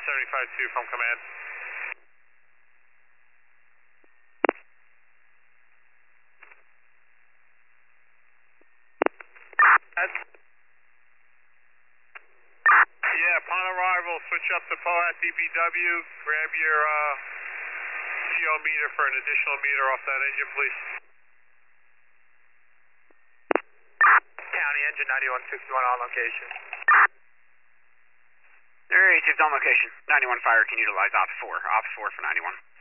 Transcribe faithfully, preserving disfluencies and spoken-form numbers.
seventy-five two from command. That's, yeah, upon arrival, switch up to P O A T D P W, grab your uh, G O meter for an additional meter off that engine, please. County engine ninety-one sixty-one on location. Area received on location. ninety-one fire can utilize ops four. ops four for ninety-one.